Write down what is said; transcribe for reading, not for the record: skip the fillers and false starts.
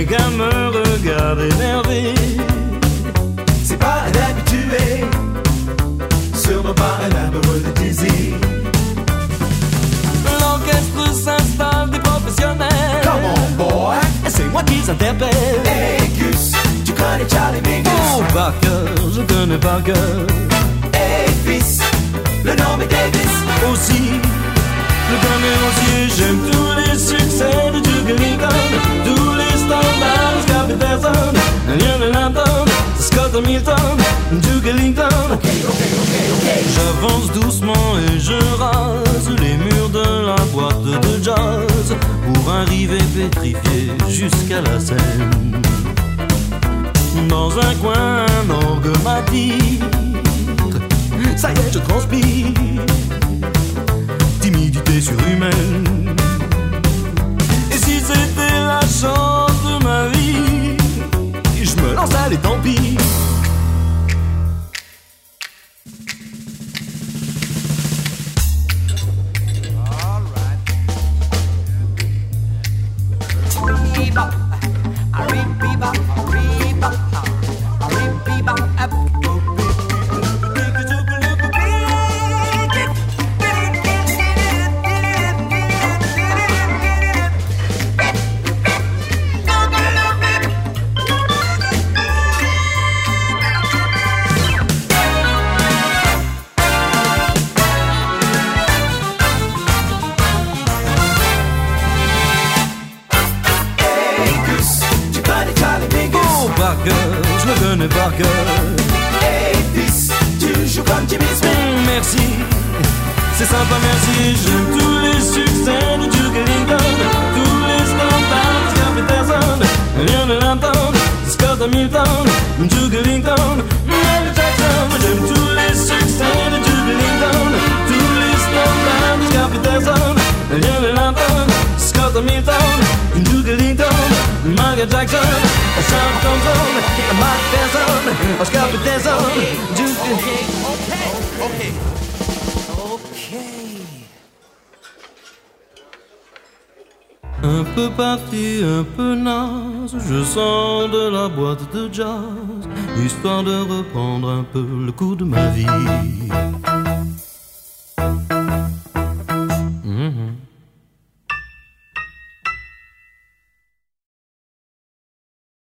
et qu'elle me regarde énervée. C'est pas un habitué, sûrement pas un amoureux de désir. L'orchestre s'installe des professionnels. Come on boy, Et c'est moi qui s'interpelle. hey Gus, tu connais Charlie Mingus? Oh, par cœur, je connais par cœur. Hey fils, le nom est Davis. Aussi, je connais aussi, j'aime tous les succès de Duke Ellington, tous les standards de Scott Peterson, Lionel Hampton, Scott Hamilton, Duke Ellington. J'avance doucement et je rase les murs de la boîte de jazz pour arriver pétrifié jusqu'à la scène. Dans un coin, un orgue m'attire. Ça y est, je transpire. Timidité surhumaine. Et si c'était la chance de ma vie, je me lance, allez, tant pis. Par cœur, je le connais par cœur. Hey fils, tu joues comme Jimmy Smith. Merci, c'est sympa, merci. J'aime tous les succès de Duke Ellington, tous les standards de Scott Peterson, Lionel Hampton, Scott Hamilton, Duke Ellington, Michael Jackson. J'aime tous les succès de Duke Ellington, tous les standards de Scott Peterson, Lionel Hampton, Scott Hamilton, Duke Ellington, Michael Jackson, Sean Thompson, Mike Tyson, Scott Peterson, Duke Ellington. Okay. Un peu parti, un peu naze, je sors de la boîte de jazz, histoire de reprendre un peu le coup de ma vie.